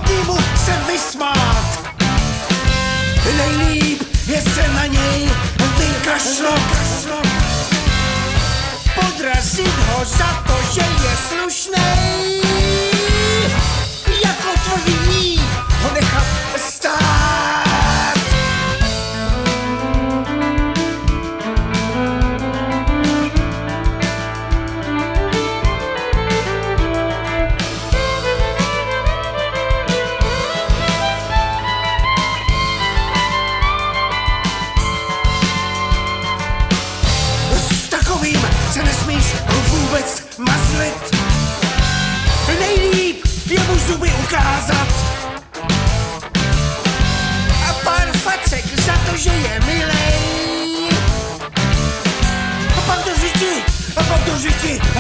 špatnýmu se vysmát. Nejlíp je se na něj vykašlat, podrazit ho za to, že je slušnej, jako tvrdý ho nechat stát. Se nesmíš vůbec mazlit. Nejlíp je mu zuby ukázat. A pár facek za to, že je milej. A pak do řiti